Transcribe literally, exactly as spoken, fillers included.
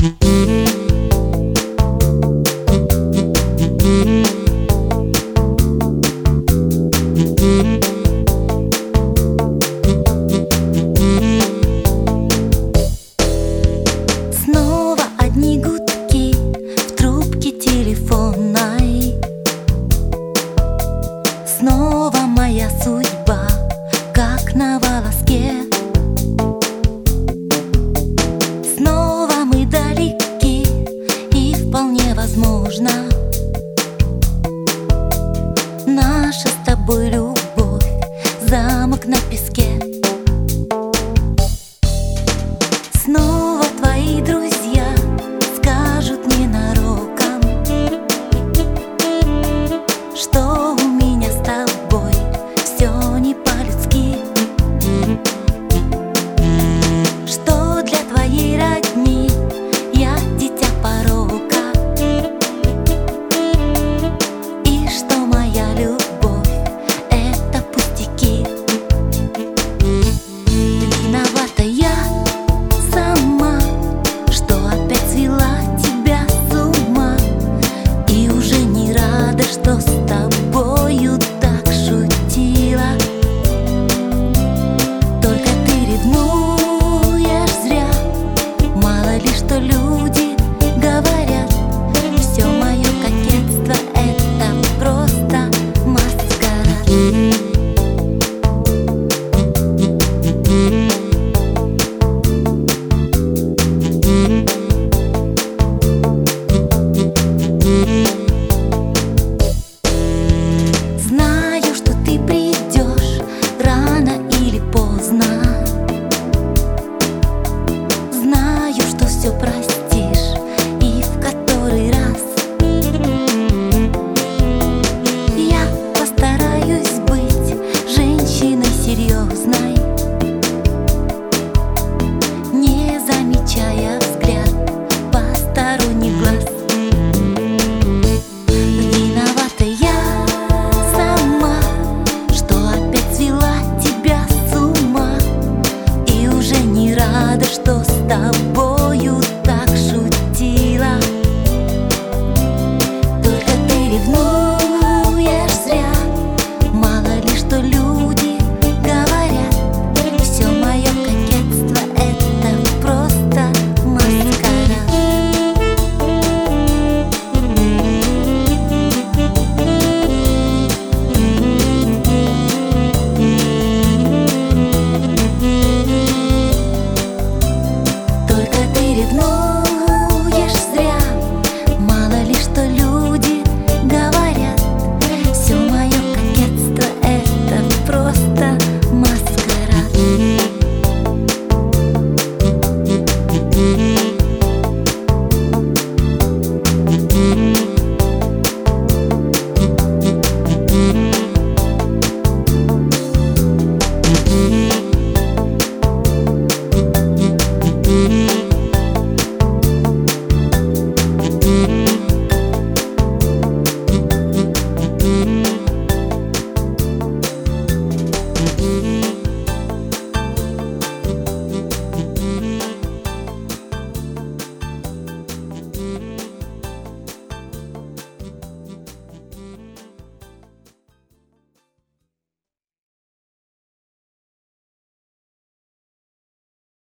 Снова одни гудки в трубке телефонной. Снова моя судьба, как на волоске. Снова мы далеки, и вполне возможно наша с тобой любовь — замок на песке. Снова твои друзья скажут ненароком, что у меня с тобой все не по-людски, что для твоей родни я дитя порока, и что моя любовь — это пустяки. Виновата я сама, что опять свела тебя с ума, и уже не рада, что с тобою так шутила. Только ты ревнуешь зря, мало ли что люди